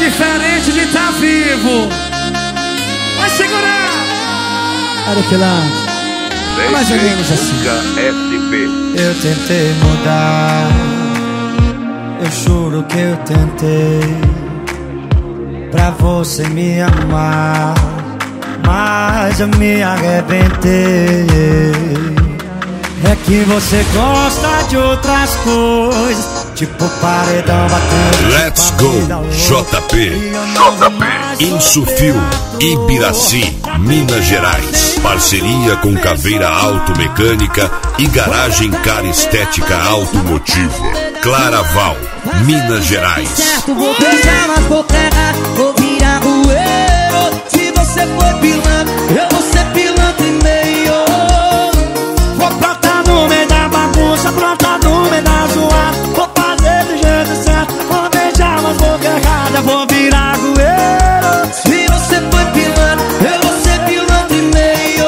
diferente de estar vivo. Vai segurar. Olha que lá. Mais ou menos assim. Eu tentei mudar, eu juro que eu tentei, pra você me amar, mas eu me arrebentei. É que você gosta de outras coisas, tipo paredão batendo. Let's go, JP. Insufil, Ibiraci, Minas Gerais. Parceria com Caveira Automecânica e Garagem Cara Estética Automotiva. Claraval, Minas Gerais. Certo, vou beijar, mas vou errar, vou virar rueiro. Se você for pilantra, eu vou ser pilantra e meio. Vou plantar no meio da bagunça, plantar no meio da zoada. Vou fazer do jeito certo, vou beijar, mas vou errar, eu vou virar rueiro. Se você for pilantra, eu vou ser pilantra e meio.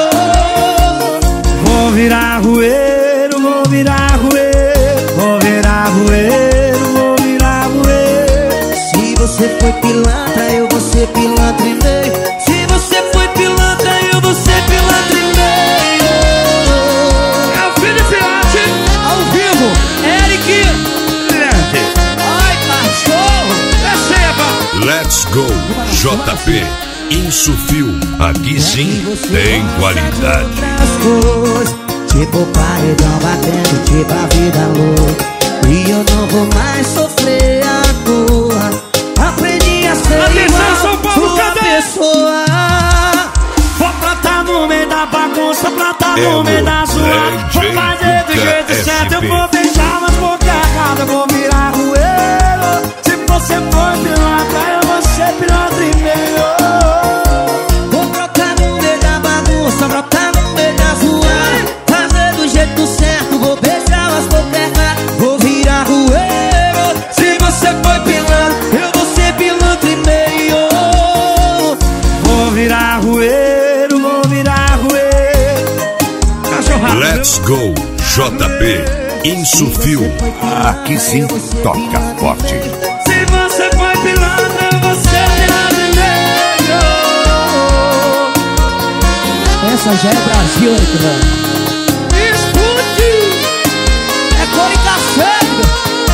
Vou virar rueiro, vou virar rueiro, vou virar rueiro, vou virar rueiro. Se você foi pilantra, eu vou ser pilantra e meio. Se você foi pilantra, eu vou ser pilantra e meio. É o filho de Filhote, ao vivo, Eric. Ai, cachorro. É cepa. Let's go, JP. Insufil, aqui sim tem qualidade. As coisas, tipo paredão batendo, tipo a vida louca. E eu não vou mais sofrer a dor. Aprendi a ser Atenção, São Paulo, igual cadê? pessoa. Vou plantar no meio da bagunça, plantar É no o meio da zoada. Vou fazer do jeito SP. certo, eu vou beijar, mas vou errado, eu vou virar rueiro. Se você for pilantra, eu vou ser pilantra e meio. Vou brotar no meio da bagunça, brotar no meio da zoada. Fazer do jeito certo, vou beijar, mas vou errar, vou virar rueiro. Se você foi pilantra, eu vou ser pilantra e meio. Vou virar rueiro, vou virar rueiro. Cachorrada. Let's go, JP. Insufil, aqui sim toca forte. Se você foi pilantra, eu vou ser pilantra e meio. Essa já é Brasil, né? Escute. É cor e cacete.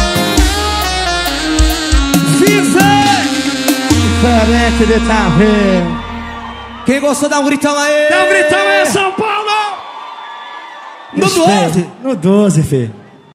Diferente de estar vivo. Quem gostou, dá um gritão aí. Dá um gritão aí, São Paulo. No 12. No 12, filho.